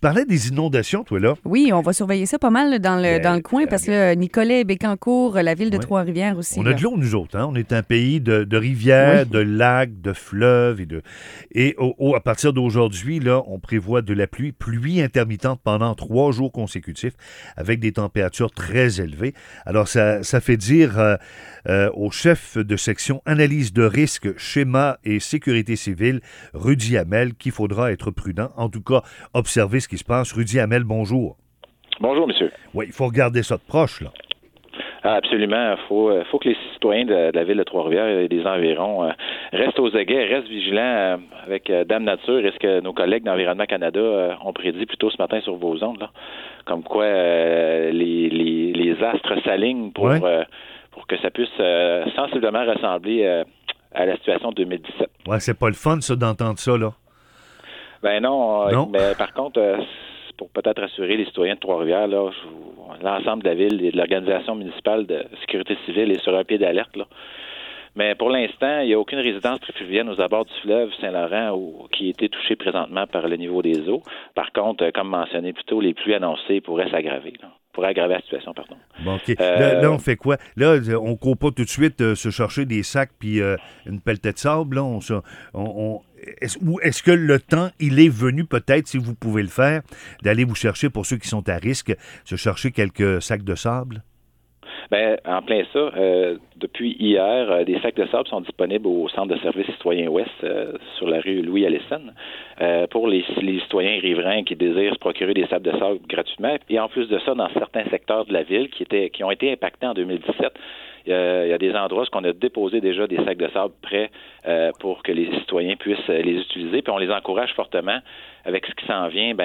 parlais des inondations, toi, là. Oui, on va surveiller ça pas mal là, dans le coin parce que Nicolet, Bécancourt, la ville de Ouais. Trois-Rivières aussi. On a là. de l'eau, nous autres. Hein? On est un pays de rivières, Oui. de lacs, de fleuves. Et à partir d'aujourd'hui, là, on prévoit de la pluie intermittente pendant 3 jours consécutifs avec des températures très élevées. Alors, ça fait dire au chef de section analyse de risque, schéma et sécurité civile, Rudy Hamel, qu'il faudra être prudent. En tout cas, observer ce qui se passe. Rudy Hamel, bonjour. Bonjour, monsieur. Oui, il faut regarder ça de proche, là. Ah, absolument. Faut que les citoyens de la ville de Trois-Rivières et des environs restent aux aguets, restent vigilants avec Dame Nature et ce que nos collègues d'Environnement Canada ont prédit plus tôt ce matin sur vos ondes, là. Comme quoi les astres s'alignent pour que ça puisse sensiblement ressembler à la situation de 2017. Ouais, c'est pas le fun, ça, d'entendre ça, là. Ben non. Non. Mais par contre, pour peut-être rassurer les citoyens de Trois-Rivières, là, l'ensemble de la ville et de l'organisation municipale de sécurité civile est sur un pied d'alerte, là. Mais pour l'instant, il n'y a aucune résidence préfluvienne aux abords du fleuve Saint-Laurent qui a été touchée présentement par le niveau des eaux. Par contre, comme mentionné plus tôt, les pluies annoncées pourraient s'aggraver, là. Pourrait aggraver la situation, pardon. Bon, OK. Là, on fait quoi? Là, on ne court pas tout de suite se chercher des sacs puis une pelletée de sable. Là, est-ce que le temps, il est venu peut-être, si vous pouvez le faire, d'aller vous chercher, pour ceux qui sont à risque, se chercher quelques sacs de sable? Ben, en plein ça, depuis hier, des sacs de sable sont disponibles au Centre de services citoyens Ouest sur la rue Louis-Allison pour les citoyens riverains qui désirent se procurer des sacs de sable gratuitement. Et en plus de ça, dans certains secteurs de la ville qui ont été impactés en 2017, il y a des endroits où on a déposé déjà des sacs de sable prêts pour que les citoyens puissent les utiliser. Puis on les encourage fortement avec ce qui s'en vient,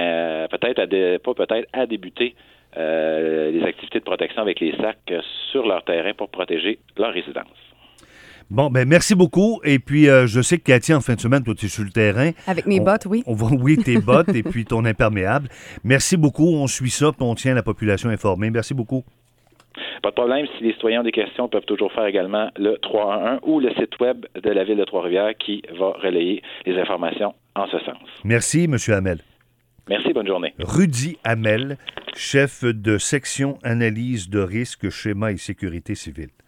à débuter les activités de protection avec les sacs sur leur terrain pour protéger leur résidence. Bon, ben merci beaucoup. Et puis, je sais que Cathy, en fin de semaine, toi, tu es sur le terrain. Avec mes bottes, oui. Oui, tes bottes et puis ton imperméable. Merci beaucoup. On suit ça puis on tient la population informée. Merci beaucoup. Pas de problème. Si les citoyens ont des questions, peuvent toujours faire également le 311 ou le site web de la Ville de Trois-Rivières qui va relayer les informations en ce sens. Merci, M. Hamel. Merci, bonne journée. Rudy Hamel, chef de section analyse de risque, schéma et sécurité civile.